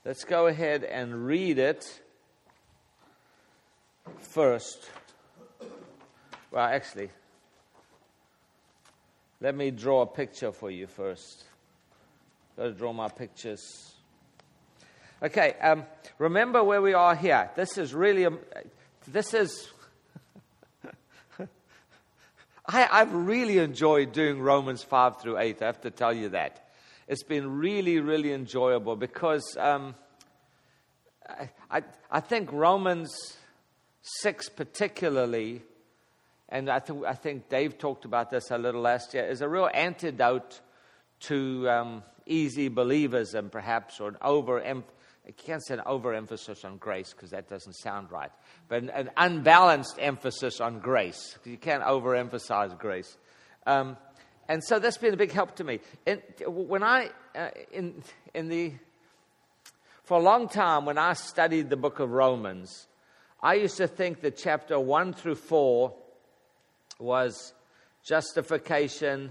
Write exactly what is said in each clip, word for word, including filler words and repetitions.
let's go ahead and read it first. Well, actually, let me draw a picture for you first. Got to draw my pictures. Okay, um, remember where we are here. This is really, um, this is, I, I've really enjoyed doing Romans five through eight, I have to tell you that. It's been really, really enjoyable because um, I, I, I think Romans six particularly, and I, th- I think Dave talked about this a little last year, is a real antidote to um, easy believism perhaps, or an over-emphasis. I can't say an overemphasis on grace because that doesn't sound right, but an, an unbalanced emphasis on grace. You can't overemphasize grace. Um, and so that's been a big help to me. And when I, uh, in, in the, for a long time, when I studied the book of Romans, I used to think that chapter one through four was justification,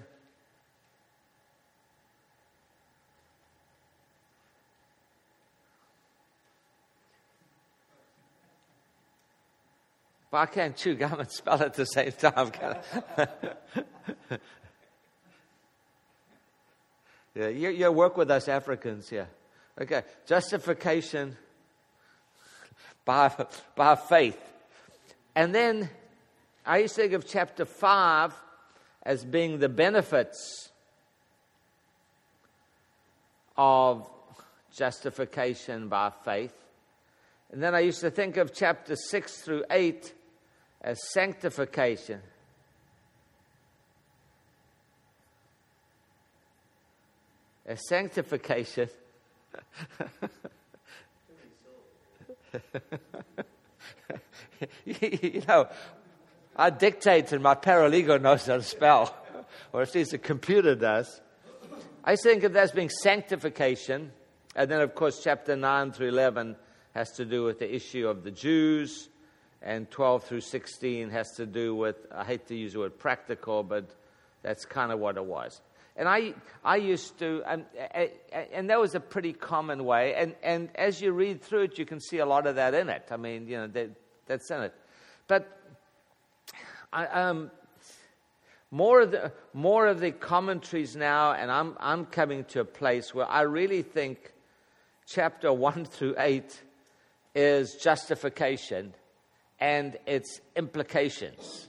but I can't chew gum and spell at the same time. Can I? yeah, you, you work with us Africans here. Okay, justification by, by faith. And then I used to think of chapter five as being the benefits of justification by faith. And then I used to think of chapter six through eight as sanctification. As sanctification. you know, I dictate and my paralegal knows how to spell, or at least the computer does. I think of that as being sanctification. And then, of course, chapter nine through eleven has to do with the issue of the Jews, and twelve through sixteen has to do with, I hate to use the word practical, but that's kind of what it was. And I I used to, and, and that was a pretty common way, and, and as you read through it, you can see a lot of that in it. I mean, you know, that, that's in it. But I, um, more of the more of the commentaries now, and I'm I'm coming to a place where I really think chapter one through eight is justification and its implications.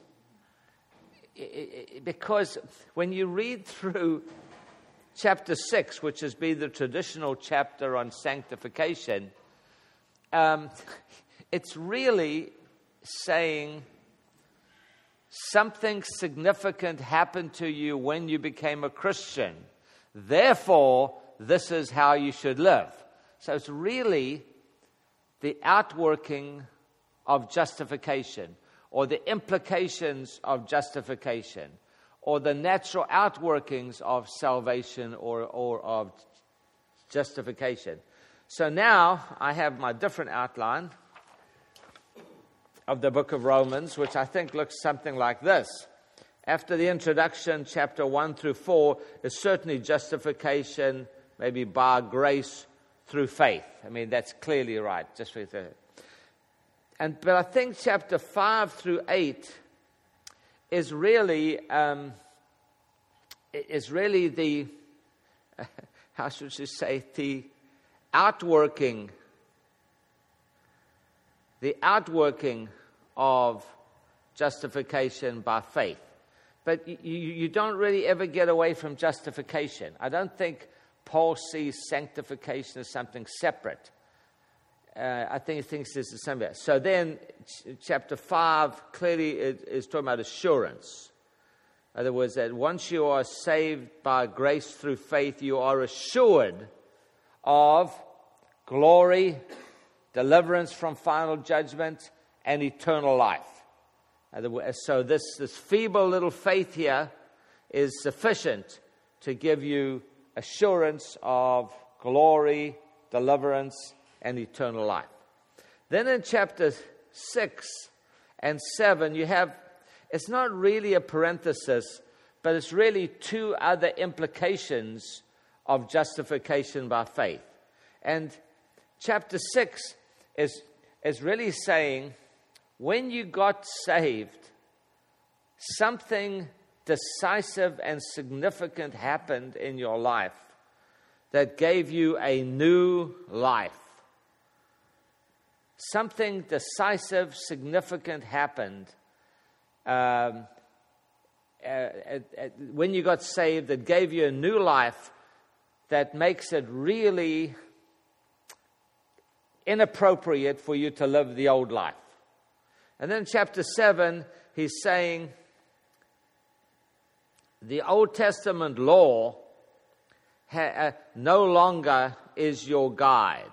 Because when you read through chapter six, which has been the traditional chapter on sanctification, um, it's really saying something significant happened to you when you became a Christian. Therefore, this is how you should live. So it's really the outworking of justification, or the implications of justification, or the natural outworkings of salvation or, or of justification. So now I have my different outline of the book of Romans, which I think looks something like this. After the introduction, chapter one through four is certainly justification, maybe by grace through faith. I mean, that's clearly right, just for the And, but I think chapter five through eight is really um, is really the, how should you say, the outworking, the outworking of justification by faith. But you, you don't really ever get away from justification. I don't think Paul sees sanctification as something separate. Uh, I think he thinks this is something. So then, ch- chapter five clearly is, is talking about assurance. In other words, that once you are saved by grace through faith, you are assured of glory, deliverance from final judgment, and eternal life. In other words, so this, this feeble little faith here is sufficient to give you assurance of glory, deliverance, and eternal life. Then in chapter six and seven, you have, it's not really a parenthesis, but it's really two other implications of justification by faith. And chapter six is, is really saying, when you got saved, something decisive and significant happened in your life that gave you a new life. Something decisive, significant happened um, uh, uh, uh, when you got saved that gave you a new life that makes it really inappropriate for you to live the old life. And then chapter seven, he's saying the Old Testament law ha- uh, no longer is your guide.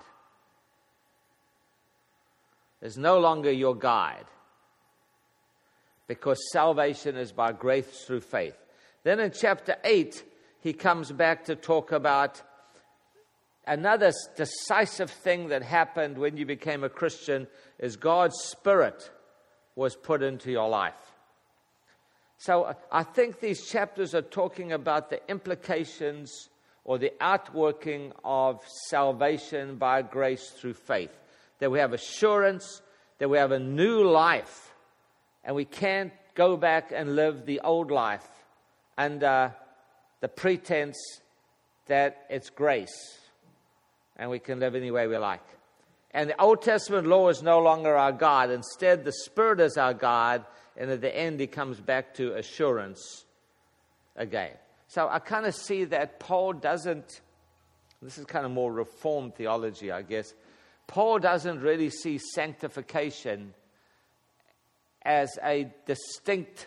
It's no longer your guide, because salvation is by grace through faith. Then in chapter eight, he comes back to talk about another decisive thing that happened when you became a Christian is God's Spirit was put into your life. So I think these chapters are talking about the implications or the outworking of salvation by grace through faith. That we have assurance, that we have a new life, and we can't go back and live the old life under the pretense that it's grace, and we can live any way we like. And the Old Testament law is no longer our God. Instead, the Spirit is our God, and at the end, he comes back to assurance again. So I kind of see that Paul doesn't, this is kind of more Reformed theology, I guess. Paul doesn't really see sanctification as a distinct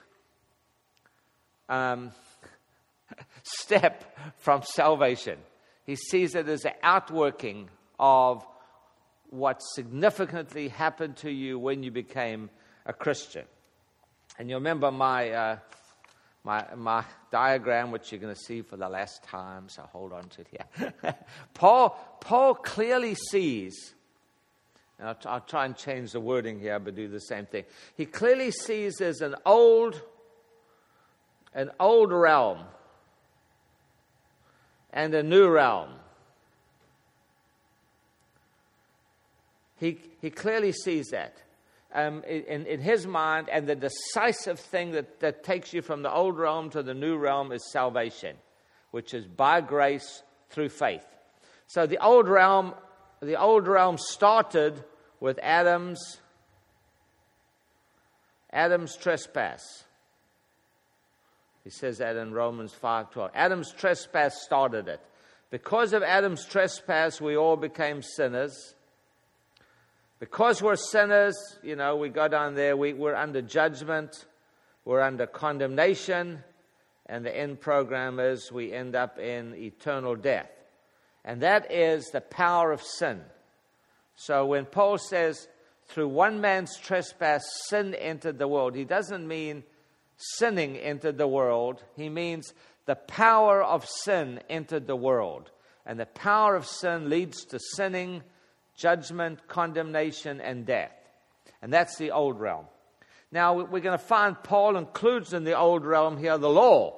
um, step from salvation. He sees it as an outworking of what significantly happened to you when you became a Christian. And you remember my uh, my my diagram, which you're going to see for the last time, so hold on to it here. Paul, Paul clearly sees, and I'll, I'll try and change the wording here, but do the same thing. He clearly sees there's an old, an old realm and a new realm. He he clearly sees that um, in in his mind, and the decisive thing that, that takes you from the old realm to the new realm is salvation, which is by grace through faith. So the old realm. The old realm started with Adam's Adam's trespass. He says that in Romans five twelve. Adam's trespass started it. Because of Adam's trespass, we all became sinners. Because we're sinners, you know, we go down there, we, we're under judgment, we're under condemnation, and the end program is we end up in eternal death. And that is the power of sin. So when Paul says, through one man's trespass, sin entered the world, he doesn't mean sinning entered the world. He means the power of sin entered the world. And the power of sin leads to sinning, judgment, condemnation, and death. And that's the old realm. Now, we're going to find Paul includes in the old realm here the law.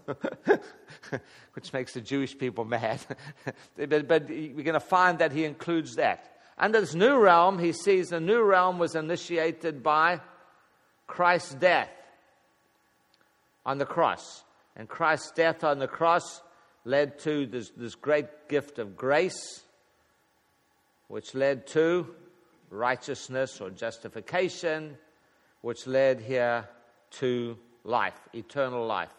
Which makes the Jewish people mad. but, but we're going to find that he includes that. Under this new realm, he sees the new realm was initiated by Christ's death on the cross. And Christ's death on the cross led to this, this great gift of grace, which led to righteousness or justification, which led here to life, eternal life.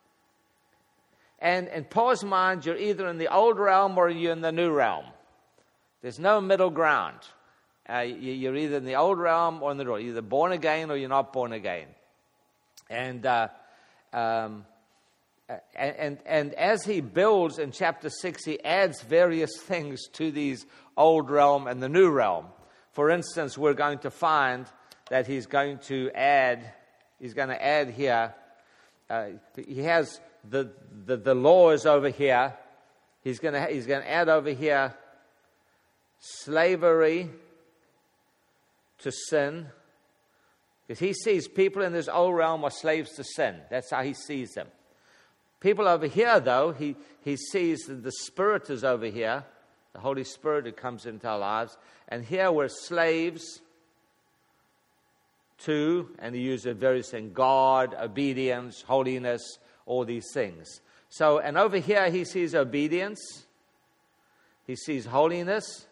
And in Paul's mind, you're either in the old realm or you're in the new realm. There's no middle ground. Uh, you're either in the old realm or in the new. You're either born again or you're not born again. And uh, um, and, and and as he builds in chapter six, he adds various things to these old realm and the new realm. For instance, we're going to find that he's going to add. He's going to add here. Uh, he has. The, the the law is over here. He's going to he's going to add over here slavery to sin, because he sees people in this old realm are slaves to sin. That's how he sees them. People over here, though, he he sees that the Spirit is over here, the Holy Spirit who comes into our lives. And here we're slaves to, and he used the various things, God, obedience, holiness, all these things. So, and over here he sees obedience, he sees holiness,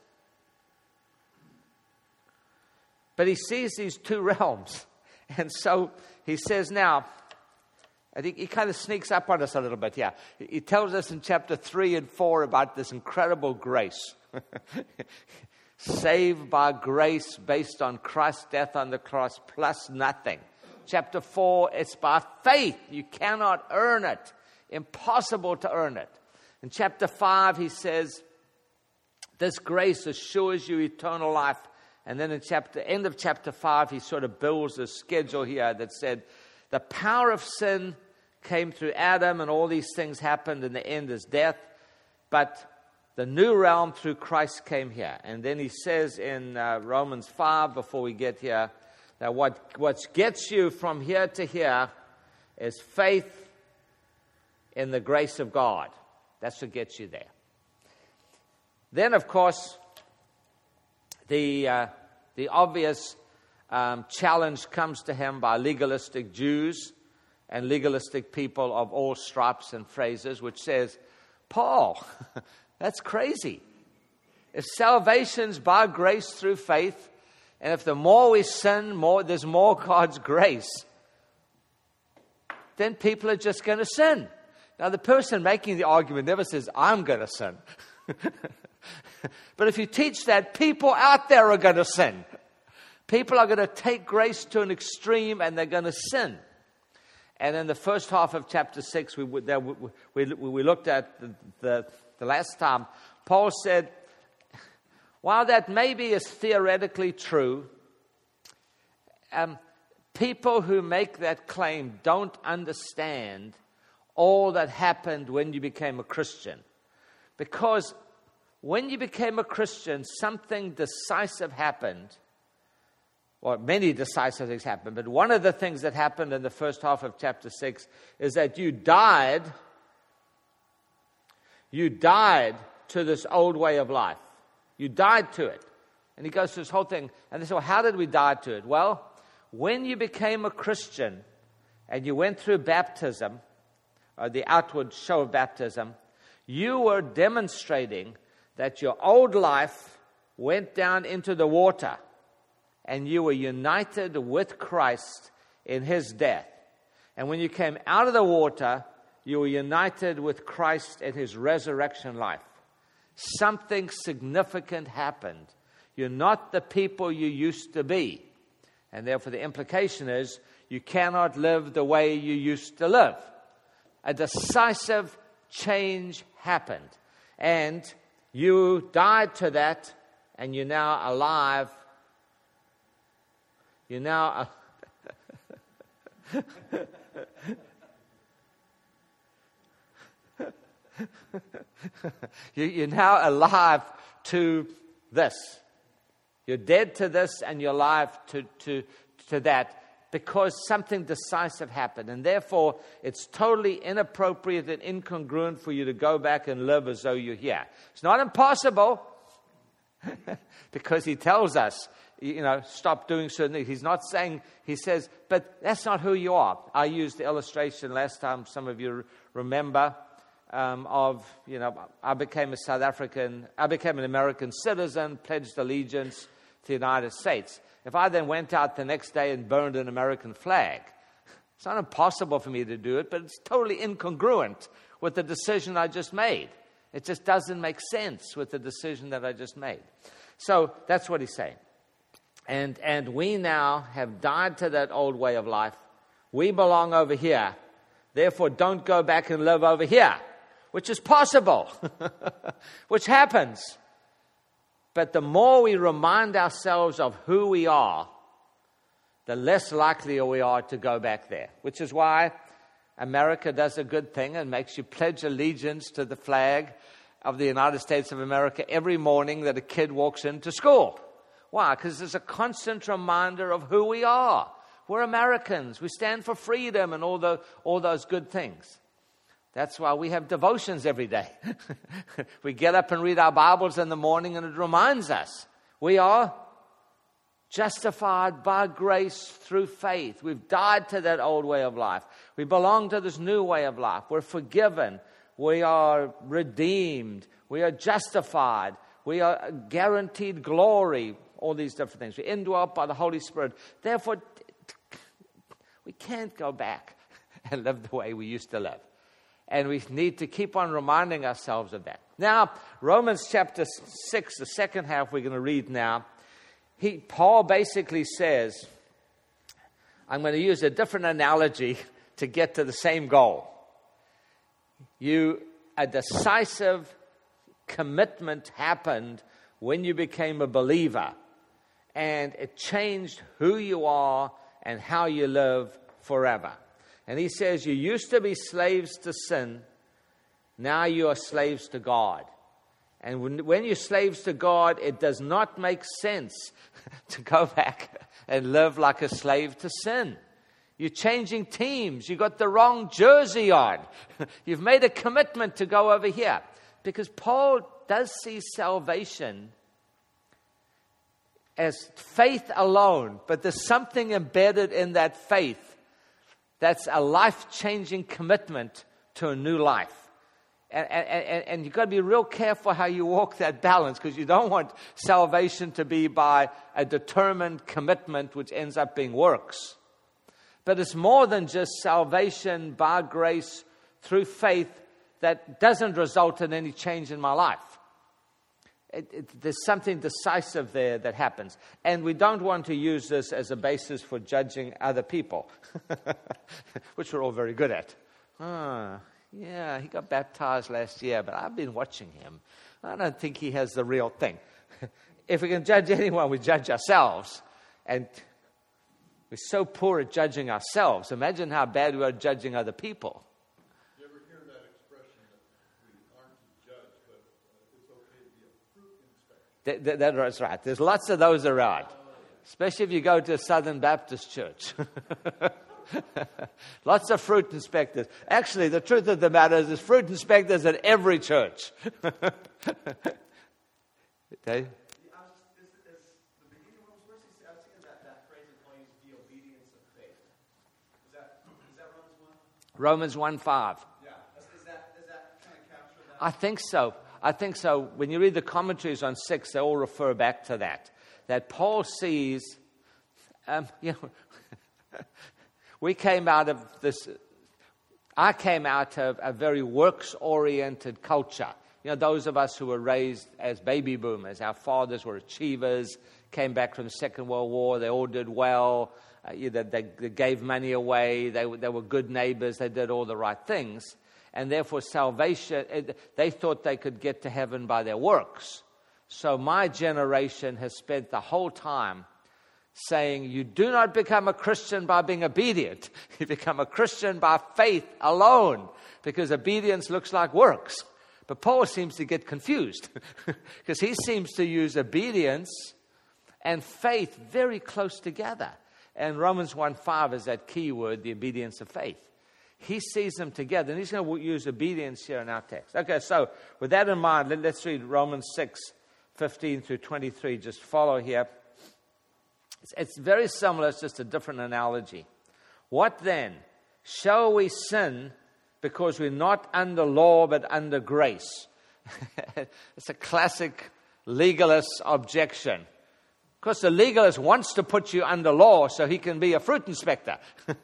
but he sees these two realms. And so he says now, I think he kind of sneaks up on us a little bit here. He tells us in chapter three and four about this incredible grace. Saved by grace based on Christ's death on the cross plus nothing. Chapter four, it's by faith. You cannot earn it. Impossible to earn it. In chapter five, he says, this grace assures you eternal life. And then in chapter end of chapter five, he sort of builds a schedule here that said, the power of sin came through Adam, and all these things happened, and the end is death. But the new realm through Christ came here. And then he says in uh, Romans five, before we get here, that what, what gets you from here to here is faith in the grace of God. That's what gets you there. Then, of course, the, uh, the obvious Um, challenge comes to him by legalistic Jews and legalistic people of all stripes and phrases, which says, Paul, that's crazy. If salvation's by grace through faith, and if the more we sin, more there's more God's grace, then people are just going to sin. Now, the person making the argument never says, I'm going to sin. But if you teach that, people out there are going to sin. People are going to take grace to an extreme, and they're going to sin. And in the first half of chapter six, we we, we, we looked at the, the, the last time, Paul said, while that maybe is theoretically true, um, people who make that claim don't understand all that happened when you became a Christian. Because when you became a Christian, something decisive happened. Well, many decisive things happened, but one of the things that happened in the first half of chapter six is that you died, you died to this old way of life. You died to it. And he goes through this whole thing, and they say, well, how did we die to it? Well, when you became a Christian and you went through baptism, or the outward show of baptism, you were demonstrating that your old life went down into the water, and you were united with Christ in his death. And when you came out of the water, you were united with Christ in his resurrection life. Something significant happened. You're not the people you used to be. And therefore the implication is you cannot live the way you used to live. A decisive change happened. And you died to that, and you're now alive. You're now you're now alive to this. You're dead to this, and you're alive to, to, to that, because something decisive happened. And therefore, it's totally inappropriate and incongruent for you to go back and live as though you're here. It's not impossible, because he tells us, you know, stop doing certain things. He's not saying, he says, but that's not who you are. I used the illustration last time, some of you remember, um, of, you know, I became a South African, I became an American citizen, pledged allegiance to the United States. If I then went out the next day and burned an American flag, it's not impossible for me to do it, but it's totally incongruent with the decision I just made. It just doesn't make sense with the decision that I just made. So that's what he's saying. And and we now have died to that old way of life. We belong over here. Therefore, don't go back and live over here, which is possible, which happens. But the more we remind ourselves of who we are, the less likely we are to go back there, which is why America does a good thing and makes you pledge allegiance to the flag of the United States of America every morning that a kid walks into school. Why? Because there's a constant reminder of who we are. We're Americans. We stand for freedom and all, the, all those good things. That's why we have devotions every day. We get up and read our Bibles in the morning, and it reminds us we are justified by grace through faith. We've died to that old way of life. We belong to this new way of life. We're forgiven. We are redeemed. We are justified. We are guaranteed glory. All these different things. We're indwelt by the Holy Spirit. Therefore, we can't go back and live the way we used to live. And we need to keep on reminding ourselves of that. Now, Romans chapter six, the second half we're going to read now. He, Paul basically says, I'm going to use a different analogy to get to the same goal. You, a decisive commitment happened when you became a believer. And it changed who you are and how you live forever. And he says, you used to be slaves to sin. Now you are slaves to God. And when, when you're slaves to God, it does not make sense to go back and live like a slave to sin. You're changing teams. You got the wrong jersey on. You've made a commitment to go over here. Because Paul does see salvation as faith alone, but there's something embedded in that faith that's a life-changing commitment to a new life. And, and, and you've got to be real careful how you walk that balance, because you don't want salvation to be by a determined commitment which ends up being works. But it's more than just salvation by grace through faith that doesn't result in any change in my life. It, it, there's something decisive there that happens. And we don't want to use this as a basis for judging other people, which we're all very good at. Ah, yeah, he got baptized last year, but I've been watching him. I don't think he has the real thing. If we can judge anyone, we judge ourselves. And we're so poor at judging ourselves. Imagine how bad we are at judging other people. That, that, that's right. There's lots of those around, especially if you go to a Southern Baptist church. Lots of fruit inspectors. Actually, the truth of the matter is there's fruit inspectors at every church. Okay? Romans one five. Yeah. Is that, does that kind of capture that? I think so. I think so. When you read the commentaries on six, they all refer back to that. That Paul sees, um, you know, we came out of this, I came out of a very works-oriented culture. You know, those of us who were raised as baby boomers, our fathers were achievers, came back from the Second World War, they all did well, uh, you know, they, they gave money away, they, they were good neighbors, they did all the right things. And therefore salvation, they thought they could get to heaven by their works. So my generation has spent the whole time saying, you do not become a Christian by being obedient. You become a Christian by faith alone, because obedience looks like works. But Paul seems to get confused, because he seems to use obedience and faith very close together. And Romans one five is that key word, the obedience of faith. He sees them together, and he's going to use obedience here in our text. Okay, so with that in mind, let, let's read Romans six, fifteen through twenty-three. Just follow here. It's, it's very similar, it's just a different analogy. What then? Shall we sin because we're not under law but under grace? It's a classic legalist objection. Of course, the legalist wants to put you under law so he can be a fruit inspector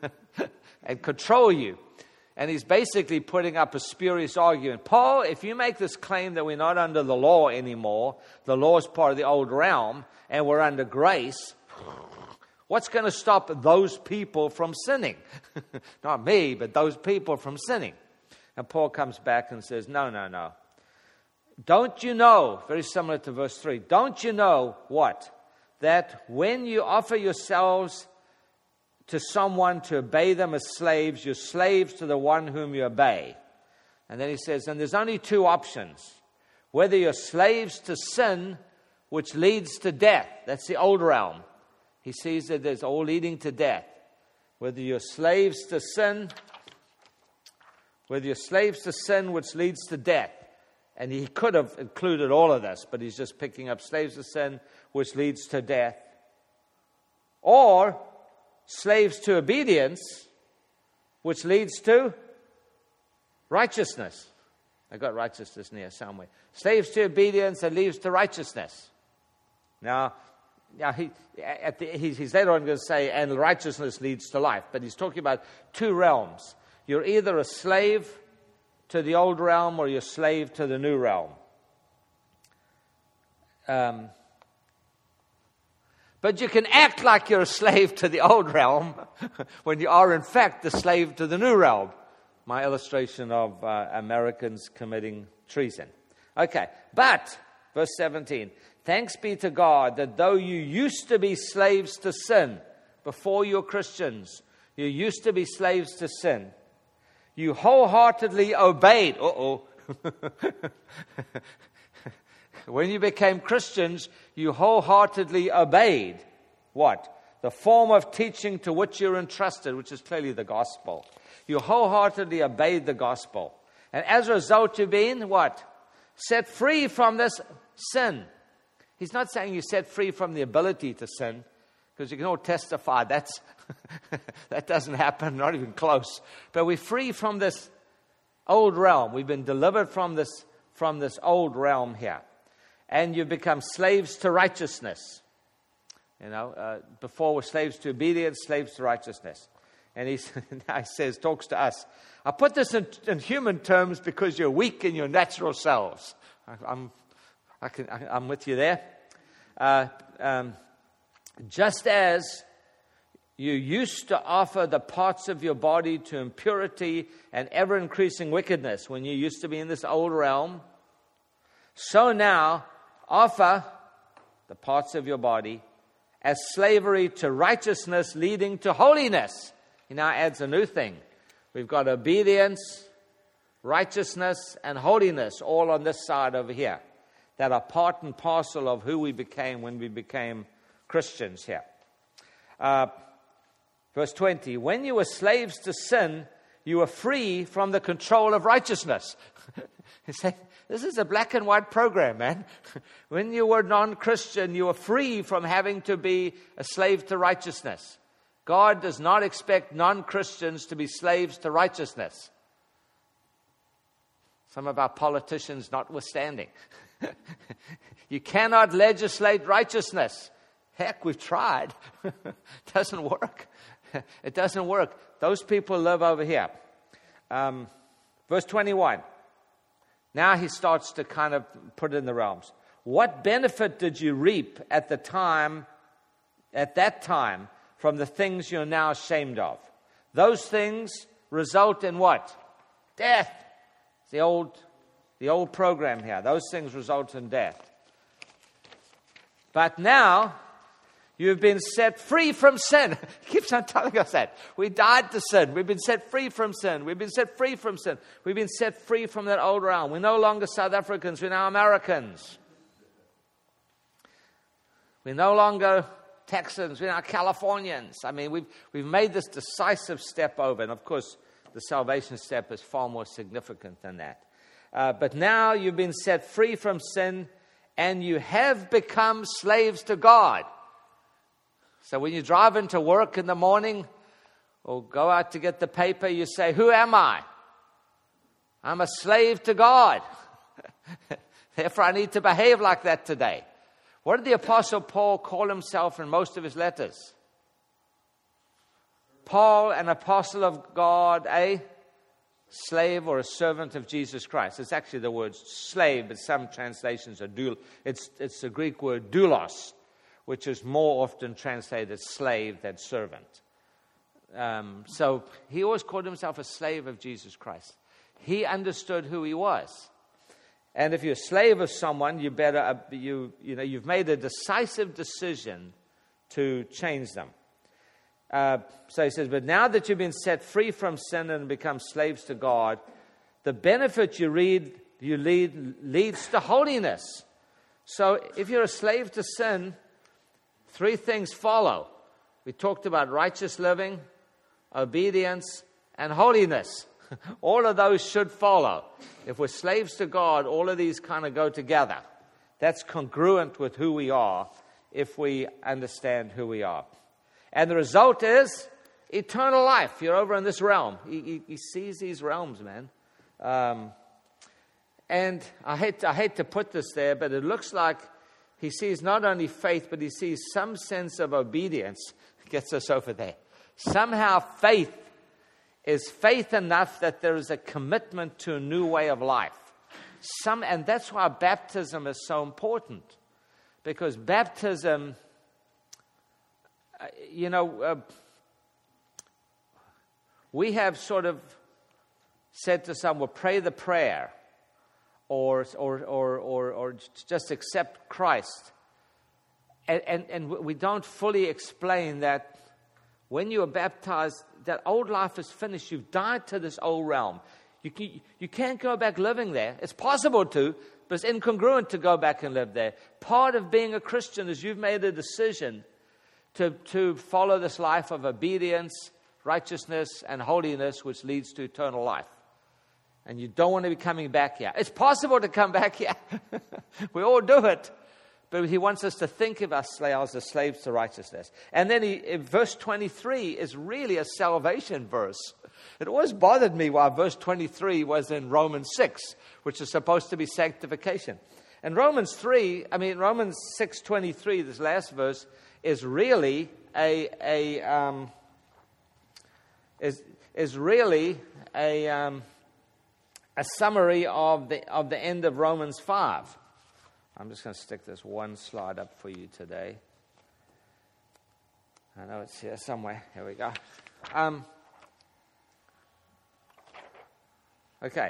and control you. And he's basically putting up a spurious argument. Paul, if you make this claim that we're not under the law anymore, the law is part of the old realm, and we're under grace, what's going to stop those people from sinning? Not me, but those people from sinning. And Paul comes back and says, no, no, no. Don't you know, very similar to verse three, don't you know what? That when you offer yourselves to someone to obey them as slaves, you're slaves to the one whom you obey. And then he says, and there's only two options. Whether you're slaves to sin, which leads to death. That's the old realm. He sees that it's all leading to death. Whether you're slaves to sin, Whether you're slaves to sin, which leads to death. And he could have included all of this, but he's just picking up slaves to sin, which leads to death. Or slaves to obedience, which leads to righteousness. I got righteousness near somewhere. Slaves to obedience that leads to righteousness. Now, now he, at the, he's, he's later on going to say, and righteousness leads to life. But he's talking about two realms. You're either a slave to the old realm or you're a slave to the new realm. Um, but you can act like you're a slave to the old realm when you are in fact the slave to the new realm. My illustration of uh, Americans committing treason. Okay, but, verse seventeen, thanks be to God that though you used to be slaves to sin, before you're Christians, you used to be slaves to sin, you wholeheartedly obeyed. Uh-oh. When you became Christians, you wholeheartedly obeyed what? The form of teaching to which you're entrusted, which is clearly the gospel. You wholeheartedly obeyed the gospel. And as a result, you've been what? Set free from this sin. He's not saying you're set free from the ability to sin, because you can all testify that's that doesn't happen, not even close. But we're free from this old realm. We've been delivered from this, from this old realm here. And you've become slaves to righteousness. You know, uh, before we're slaves to obedience, slaves to righteousness. And he now he says, talks to us. I put this in, in human terms because you're weak in your natural selves. I, I'm, I can, I, I'm with you there. Uh, um, just as you used to offer the parts of your body to impurity and ever-increasing wickedness when you used to be in this old realm, so now offer the parts of your body as slavery to righteousness leading to holiness. He now adds a new thing. We've got obedience, righteousness, and holiness all on this side over here that are part and parcel of who we became when we became Christians here. Uh, verse twenty, when you were slaves to sin, you were free from the control of righteousness. This is a black and white program, man. When you were non-Christian, you were free from having to be a slave to righteousness. God does not expect non-Christians to be slaves to righteousness. Some of our politicians notwithstanding. You cannot legislate righteousness. Heck, we've tried. It doesn't work. It doesn't work. Those people live over here. Um, verse twenty-one. Now he starts to kind of put it in the realms. What benefit did you reap at the time, at that time, from the things you're now ashamed of? Those things result in what? Death. It's the old, the old program here. Those things result in death. But now, you've been set free from sin. He keeps on telling us that. We died to sin. We've been set free from sin. We've been set free from sin. We've been set free from that old realm. We're no longer South Africans. We're now Americans. We're no longer Texans. We're now Californians. I mean, we've, we've made this decisive step over. And of course, the salvation step is far more significant than that. Uh, but now you've been set free from sin and you have become slaves to God. So when you drive into work in the morning or go out to get the paper, you say, who am I? I'm a slave to God. Therefore, I need to behave like that today. What did the Apostle Paul call himself in most of his letters? Paul, an apostle of God, a slave or a servant of Jesus Christ. It's actually the word slave, but some translations are doul. It's, it's the Greek word doulos, which is more often translated slave than servant. Um, so he always called himself a slave of Jesus Christ. He understood who he was. And if you're a slave of someone, you better, uh, you, you know, you've made a decisive decision to change them. Uh, so he says, but now that you've been set free from sin and become slaves to God, the benefit you read, you lead leads to holiness. So if you're a slave to sin, three things follow. We talked about righteous living, obedience, and holiness. All of those should follow. If we're slaves to God, all of these kind of go together. That's congruent with who we are if we understand who we are. And the result is eternal life. You're over in this realm. He, he, he sees these realms, man. Um, and I hate, I hate to put this there, but it looks like he sees not only faith, but he sees some sense of obedience. Gets us over there. Somehow faith is faith enough that there is a commitment to a new way of life. Some, and that's why baptism is so important. Because baptism, uh, you know, uh, we have sort of said to some, well, pray the prayer. Or, or, or, or, or just accept Christ. And, and, and we don't fully explain that when you are baptized, that old life is finished. You've died to this old realm. You, can, you can't go back living there. It's possible to, but it's incongruent to go back and live there. Part of being a Christian is you've made a decision to, to follow this life of obedience, righteousness, and holiness, which leads to eternal life. And you don't want to be coming back here. It's possible to come back here. We all do it. But he wants us to think of ourselves as slaves to righteousness. And then he, verse twenty-three is really a salvation verse. It always bothered me why verse twenty-three was in Romans six, which is supposed to be sanctification. And Romans three, I mean Romans six twenty-three, this last verse, is really a a um, is is really a um, a summary of the of the end of Romans five. I'm just going to stick this one slide up for you today. I know it's here somewhere. Here we go. Um, okay.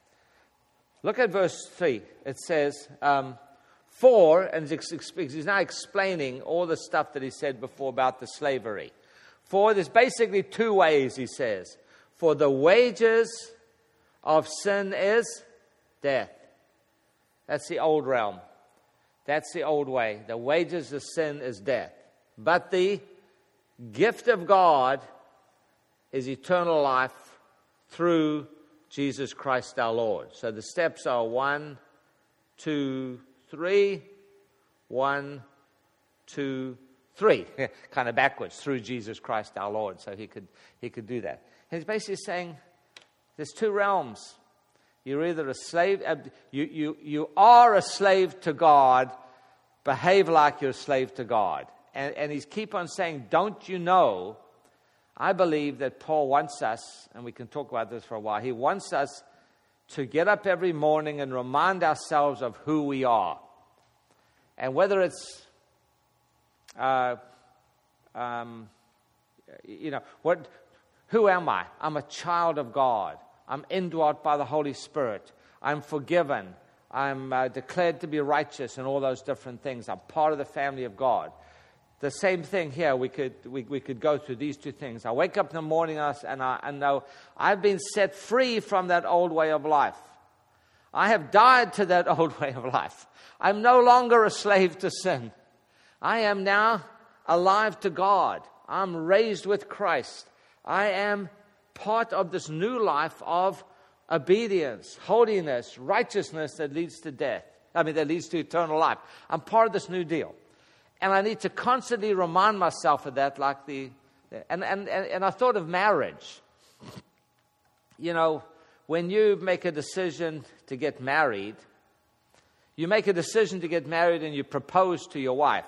Look at verse three. It says, um, for, and he's now explaining all the stuff that he said before about the slavery. For, there's basically two ways, he says. For the wages of sin is death. That's the old realm. That's the old way. The wages of sin is death. But the gift of God is eternal life through Jesus Christ our Lord. So the steps are one, two, three, one, two, three. Kind of backwards, through Jesus Christ our Lord. So he could he could do that. And he's basically saying there's two realms. You're either a slave, uh, you, you, you are a slave to God, behave like you're a slave to God. And, and he's keep on saying, don't you know, I believe that Paul wants us, and we can talk about this for a while, he wants us to get up every morning and remind ourselves of who we are. And whether it's, uh, um, you know, what, who am I? I'm a child of God. I'm indwelt by the Holy Spirit. I'm forgiven. I'm uh, declared to be righteous and all those different things. I'm part of the family of God. The same thing here, we could we, we could go through these two things. I wake up in the morning and I, I know I've been set free from that old way of life. I have died to that old way of life. I'm no longer a slave to sin. I am now alive to God. I'm raised with Christ. I am part of this new life of obedience, holiness, righteousness that leads to death. I mean, that leads to eternal life. I'm part of this new deal. And I need to constantly remind myself of that, like the, and, and, and I thought of marriage. You know, when you make a decision to get married, you make a decision to get married and you propose to your wife.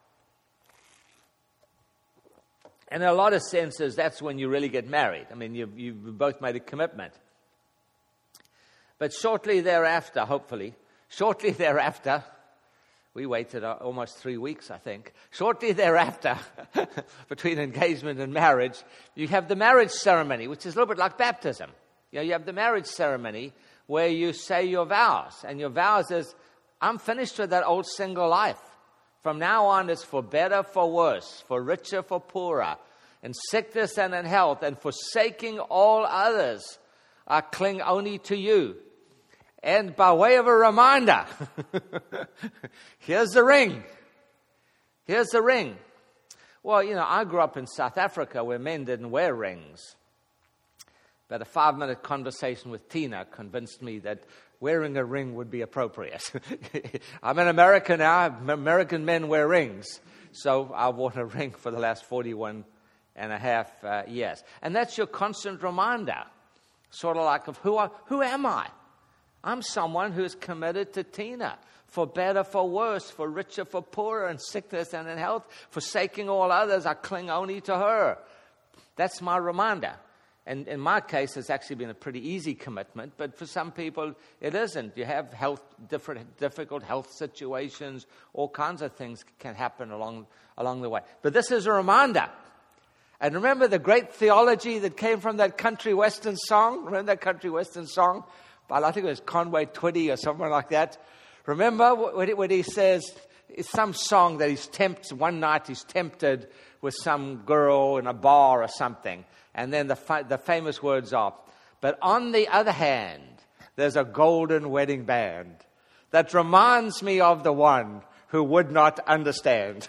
And in a lot of senses, that's when you really get married. I mean, you've, you've both made a commitment. But shortly thereafter, hopefully, shortly thereafter, we waited almost three weeks, I think. Shortly thereafter, between engagement and marriage, you have the marriage ceremony, which is a little bit like baptism. You know, you have the marriage ceremony where you say your vows. And your vows is, I'm finished with that old single life. From now on, it's for better, for worse, for richer, for poorer, in sickness and in health, and forsaking all others, I cling only to you. And by way of a reminder, here's the ring. Here's the ring. Well, you know, I grew up in South Africa where men didn't wear rings. But a five-minute conversation with Tina convinced me that wearing a ring would be appropriate. I'm an American now. American men wear rings. So I've worn a ring for the last forty-one and a half uh, years. And that's your constant reminder, sort of like of who, I, who am I? I'm someone who's committed to Tina, for better, for worse, for richer, for poorer, in sickness and in health, forsaking all others, I cling only to her. That's my reminder. And in my case, it's actually been a pretty easy commitment, but for some people, it isn't. You have health, different, difficult health situations, all kinds of things can happen along, along the way. But this is a reminder. And remember the great theology that came from that country western song? Remember that country western song? I think it was Conway Twitty or something like that. Remember when he says, it's some song that he's tempted, one night he's tempted with some girl in a bar or something. And then the fa- the famous words are, but on the other hand, there's a golden wedding band that reminds me of the one who would not understand.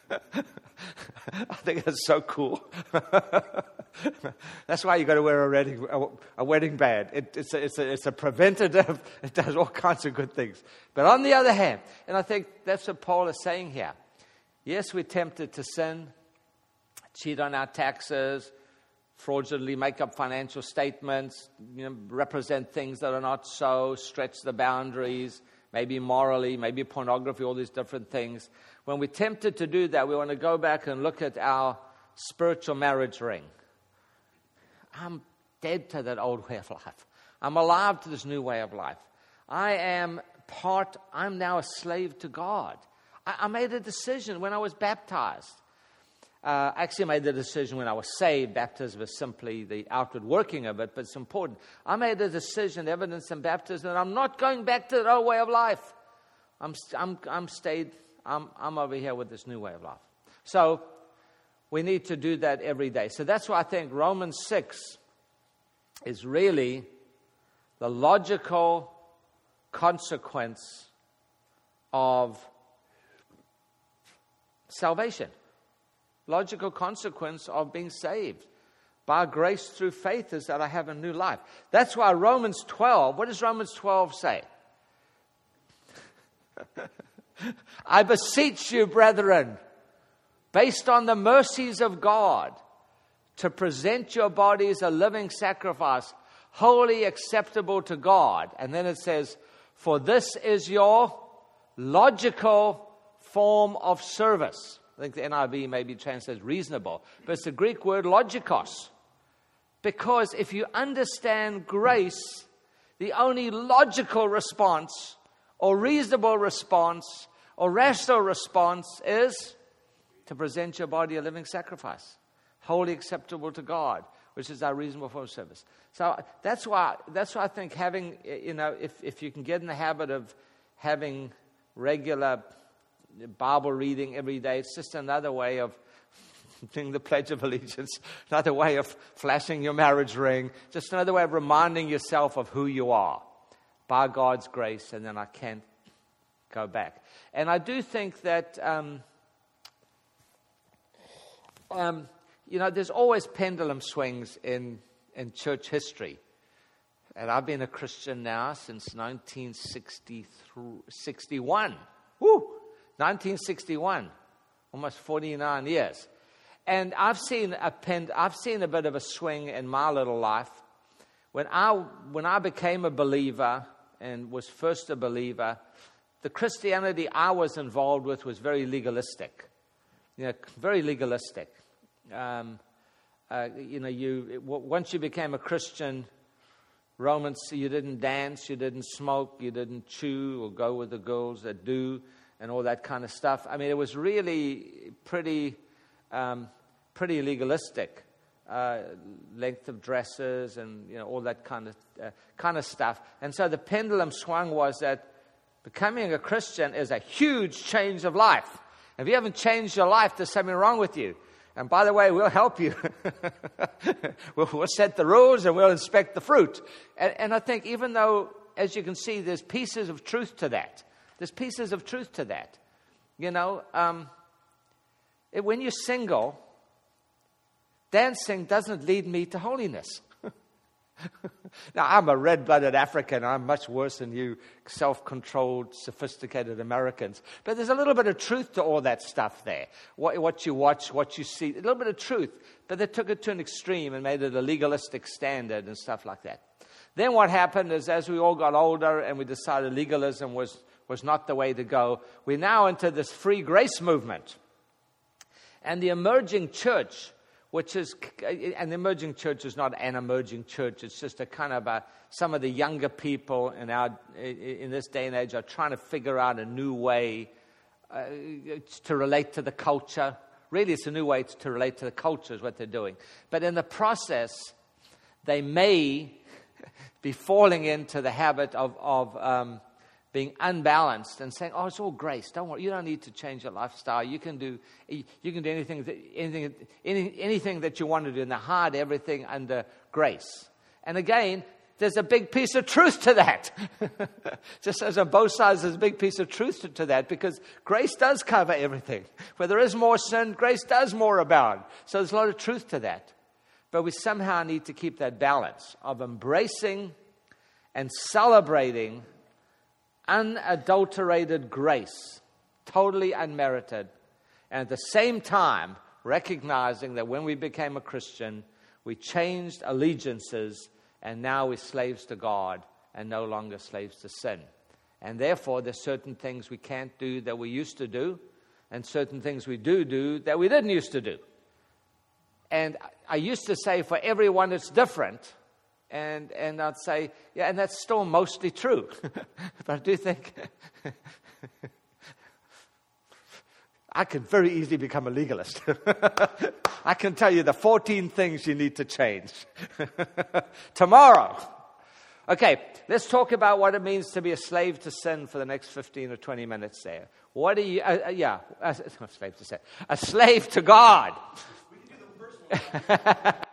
I think that's so cool. That's why you got to wear a wedding, a, a wedding band. It, it's, a, it's, a, it's a preventative. It does all kinds of good things. But on the other hand, and I think that's what Paul is saying here. Yes, we're tempted to sin, cheat on our taxes, fraudulently make up financial statements, you know, represent things that are not so, stretch the boundaries, maybe morally, maybe pornography, all these different things. When we're tempted to do that, we want to go back and look at our spiritual marriage ring. I'm dead to that old way of life. I'm alive to this new way of life. I am part, I'm now a slave to God. I, I made a decision when I was baptized. Uh, actually, I made the decision when I was saved. Baptism was simply the outward working of it, but it's important. I made a decision, evidence in baptism, that I'm not going back to the old way of life. I'm, I'm, I'm stayed, I'm, I'm over here with this new way of life. So we need to do that every day. So that's why I think Romans six is really the logical consequence of salvation. Logical consequence of being saved by grace through faith is that I have a new life. That's why Romans twelve, what does Romans twelve say? I beseech you, brethren, based on the mercies of God, to present your bodies a living sacrifice, wholly acceptable to God. And then it says, for this is your logical form of service. I think the N I V maybe translates reasonable, but it's the Greek word logikos. Because if you understand grace, the only logical response or reasonable response or rational response is to present your body a living sacrifice, wholly acceptable to God, which is our reasonable form of service. So that's why that's why I think having, you know, if, if you can get in the habit of having regular Bible reading every day, it's just another way of doing the Pledge of Allegiance, another way of flashing your marriage ring, just another way of reminding yourself of who you are by God's grace, and then I can go back. And I do think that, um, um, you know, there's always pendulum swings in, in church history. And I've been a Christian now since nineteen sixty-one. Woo! nineteen sixty-one, almost forty-nine years. And I've seen a pen, I've seen a bit of a swing in my little life. When I when I became a believer and was first a believer, the Christianity I was involved with was very legalistic. You know, very legalistic. Um, uh, you know, you once you became a Christian, Romans, you didn't dance, you didn't smoke, you didn't chew or go with the girls that do, and all that kind of stuff. I mean, it was really pretty, um, pretty legalistic. Uh, length of dresses and, you know, all that kind of uh, kind of stuff. And so the pendulum swung was that becoming a Christian is a huge change of life. If you haven't changed your life, there's something wrong with you. And by the way, we'll help you. we'll, we'll set the rules and we'll inspect the fruit. And, and I think even though, as you can see, there's pieces of truth to that. There's pieces of truth to that. You know, um, it, when you're single, dancing doesn't lead me to holiness. Now, I'm a red-blooded African. I'm much worse than you self-controlled, sophisticated Americans. But there's a little bit of truth to all that stuff there. What, what you watch, what you see, a little bit of truth. But they took it to an extreme and made it a legalistic standard and stuff like that. Then what happened is, as we all got older and we decided legalism was, was not the way to go, we're now into this free grace movement. And the emerging church, which is, an emerging church is not an emerging church. It's just a kind of a, some of the younger people in our, in this day and age are trying to figure out a new way uh, to relate to the culture. Really, it's a new way to relate to the culture is what they're doing. But in the process, they may be falling into the habit of, of um, being unbalanced and saying, "Oh, it's all grace. Don't worry. You don't need to change your lifestyle. You can do, you can do anything, anything, any, anything that you want to do." And they hide everything under grace. And again, there's a big piece of truth to that. Just as on both sides, there's a big piece of truth to, to that, because grace does cover everything. Where there is more sin, grace does more abound. So there's a lot of truth to that. But we somehow need to keep that balance of embracing and celebrating unadulterated grace, totally unmerited, and at the same time recognizing that when we became a Christian, we changed allegiances, and now we're slaves to God and no longer slaves to sin. And therefore, there's certain things we can't do that we used to do, and certain things we do do that we didn't used to do. And I used to say for everyone it's different. And and I'd say, yeah, and that's still mostly true. But I do think I could very easily become a legalist. I can tell you the fourteen things you need to change tomorrow. Okay, let's talk about what it means to be a slave to sin for the next fifteen or twenty minutes there. What are you, uh, uh, yeah, a, a slave to sin, a slave to God. We can do the first one.